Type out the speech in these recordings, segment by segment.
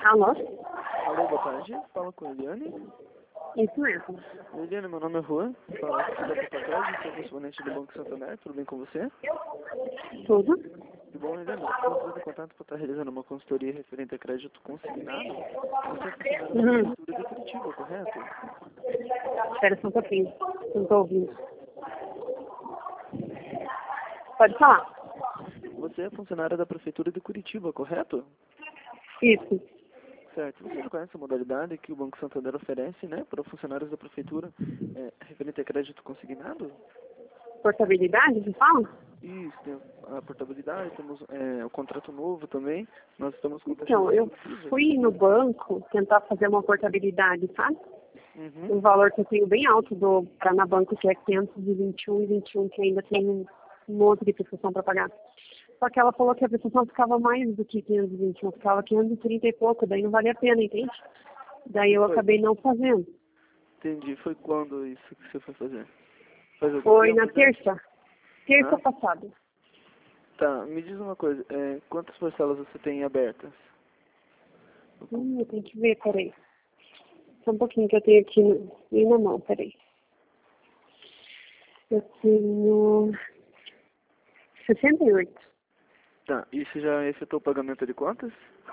Alô? Alô, boa tarde. Fala com a Eliane. Isso mesmo. Eliane, meu nome é Juan. Fala aqui da Copa sou correspondente do Banco Santander. Tudo bem com você? Tudo? Tudo bom, Eliane? Estou entrando em contato para estar realizando uma consultoria referente a crédito consignado. Você é funcionário da Prefeitura de Curitiba, correto? Espera só um pouquinho. Não estou ouvindo. Pode falar. Você é funcionária da Prefeitura de Curitiba, correto? Isso. Certo. Você conhece a modalidade que o Banco Santander oferece, né, para funcionários da Prefeitura referente a crédito consignado? Portabilidade, você fala? Isso, tem a portabilidade, temos o contrato novo também. Nós estamos com taxas Então, eu restritivas. fui no banco tentar fazer uma portabilidade, sabe? Uhum. Um valor que eu tenho bem alto do Paranabanco, que é 521,21, que ainda tem um monte de prestação para pagar. Só que ela falou que a prestação ficava mais do que 521, ficava 530 e pouco, daí não valia a pena, entende? Daí eu acabei não fazendo. Entendi. Foi quando isso que você foi fazer? Faz algum Foi tempo na já? terça Ah, passada. tá. Me diz uma coisa. Quantas parcelas você tem abertas? Eu tenho que ver, peraí. Só um pouquinho que eu tenho aqui na mão, peraí. Eu tenho 68. Tá. E você já efetuou o pagamento de quantas?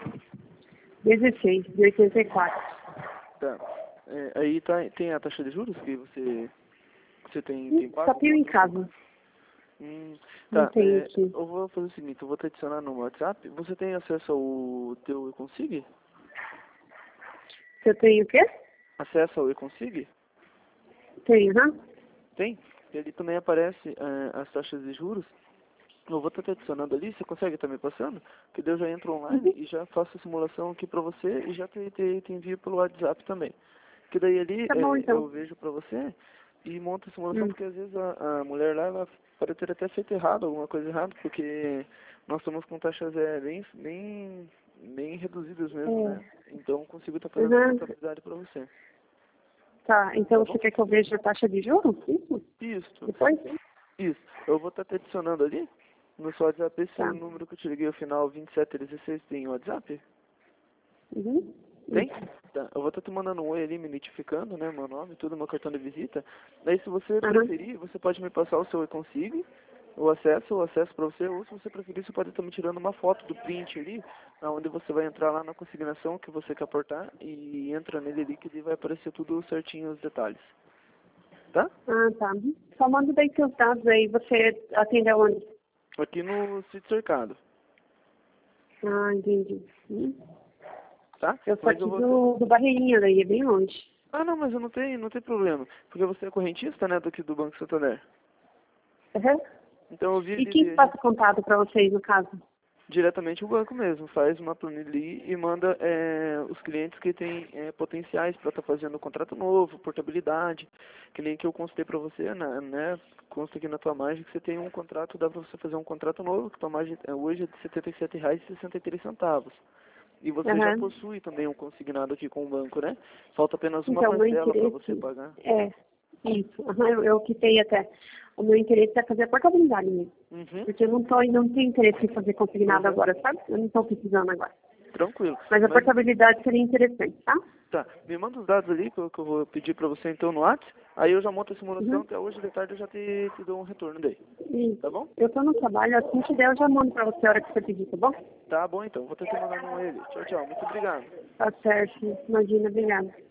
16, de 84. Tá. Aí tem a taxa de juros que você tem pago? Só tenho em casa. Não Tá. tenho aqui. Eu vou fazer o seguinte, eu vou te adicionar no WhatsApp. Você tem acesso ao teu eConsig? Você tem o quê? Acesso ao eConsig? Tenho, né? Tem. Ele também aparece as taxas de juros. Eu vou estar te adicionando ali, você consegue estar me passando? Que daí eu já entro online e já faço a simulação aqui pra você e já te envio pelo WhatsApp também. Que daí ali Tá bom, então. eu vejo pra você e monto a simulação, porque às vezes a mulher lá ela pode ter até feito errado, alguma coisa errada, porque nós estamos com taxas bem reduzidas mesmo, né? Então eu consigo estar fazendo a contabilidade pra você. Tá, então você quer que eu veja a taxa de juros? Isso? Isso. Depois? Isso. Eu vou estar te adicionando ali no seu WhatsApp. Esse Tá. número que eu te liguei, o final 2716, tem WhatsApp? Uhum. Tem? Tá. Eu vou estar te mandando um oi ali, me notificando, né, meu nome, tudo, meu cartão de visita. Daí, se você preferir, você pode me passar o seu e-consig, o acesso para você, ou se você preferir, você pode estar me tirando uma foto do print ali, onde você vai entrar lá na consignação que você quer aportar e entra nele ali que ele vai aparecer tudo certinho, os detalhes. Tá? Ah, tá. Só manda daí seus dados aí. Você atende aonde? Aqui no sítio cercado. Ah, entendi. Tá? Eu sou Mas aqui eu vou... do Barreirinha, daí é bem longe. Ah, não, mas eu não tem problema. Porque você é correntista, né, daqui do Banco Santander. Uhum. Então eu vi E ali quem passa contato para vocês, no caso? diretamente o banco mesmo. Faz uma planilha ali e manda os clientes que têm potenciais para estar fazendo contrato novo, portabilidade. Que nem que eu constei para você, né? Consta aqui na tua margem que você tem um contrato, dá para você fazer um contrato novo, que tua margem hoje é de R$ 77,63. E você já possui também um consignado aqui com o banco, né? Falta apenas uma Então, meu parcela para você interesse pagar. isso. Eu quitei até. O meu interesse é fazer a portabilidade mesmo. Uhum. Porque eu não tenho interesse em fazer consignado agora, sabe? Eu não estou precisando agora. Tranquilo. Mas a portabilidade seria interessante, tá? Tá, me manda os dados ali que eu vou pedir pra você então no WhatsApp. Aí eu já monto a simulação, até hoje de tarde eu já te dou um retorno daí. Isso. Tá bom? Eu estou no trabalho, assim que der eu já mando para você a hora que você pedir, tá bom? Tá bom então, vou ter que mandar um ele. Tchau, tchau. Muito obrigado. Tá certo. Imagina, obrigada.